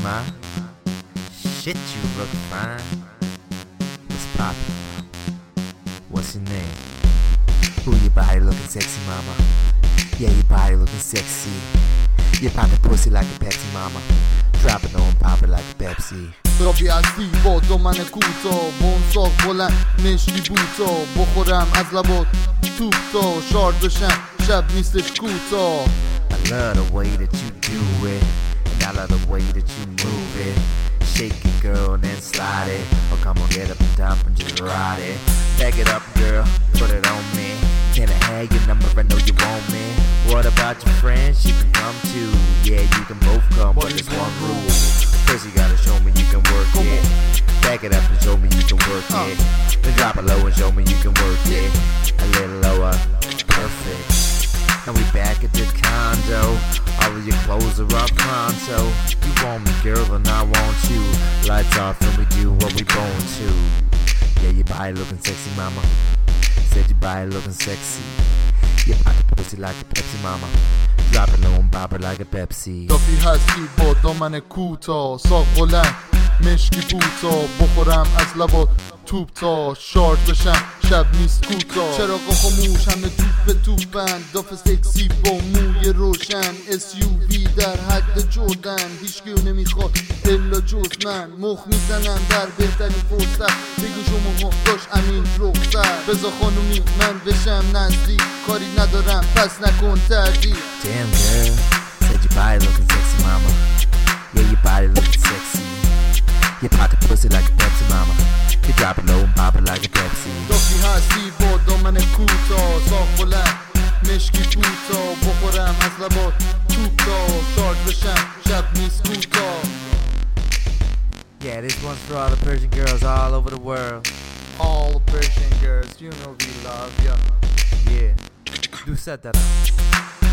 ma. Shit, you look fine. What's poppin'? What's your name? Ooh, your body looking sexy, mama. Yeah, your body looking sexy. You pop the pussy like a Pepsi, mama. Drop it on, pop it like a Pepsi. رابی از دیبا دامن کوتا بونساق بلند مشکی بوتا بخورم از لبات توپ تا شارد بشم شب نیستش کوتا. I love the way that you do it, and I love the way that you move it. Shake it, girl, and then slide it. Oh, come on, get up on top and just ride it. Back it up, girl, put it on me. Can I have your number? I know you want me. What about your friends? She can come too. Yeah, you can both come, but there's one rule. First you gotta show me you can work it. Back it up and show me you can work it. Then drop it low and show me you can work it. A little lower, perfect. And we back at the condo. All of your clothes are up pronto. You want me, girl, and I want you. Lights off and we do what we born to. Yeah, your body looking sexy, mama. Said your body looking sexy. You pop the pussy like a Pepsi, mama. Drop it low and pop it like a Pepsi. رابی هستی با دامن کوتا ساق بلند مشکی بوتا بخورم از لبات توپ تا شارژ بشم شب نیست کوتا. چراغا خاموش همه توپ به توپن داف سکسی با موی روشن SUV در حد جردن هیچکیو نمیخواد الا جز من. مخ میزنم در بهترین فرصت بگو شما داشت امین رخصت. بزا خانومی من بشم نزدیک کاری ندارم پس نکن تردید. Damn, girl, said your body looking sexy, mama. Yeah, your body looking sexy. You pop the pussy like a Pepsi, mama. You drop it low and pop it like a Pepsi. رابی هستی با دامن کوتا ساق بلند مشکی بوتا بخورم از لبات توپ تا شارژ بشم شب نیست کوتا. Yeah, this one's for all the Persian girls all over the world. All the Persian girls, you know we love ya. Yeah, do set that up.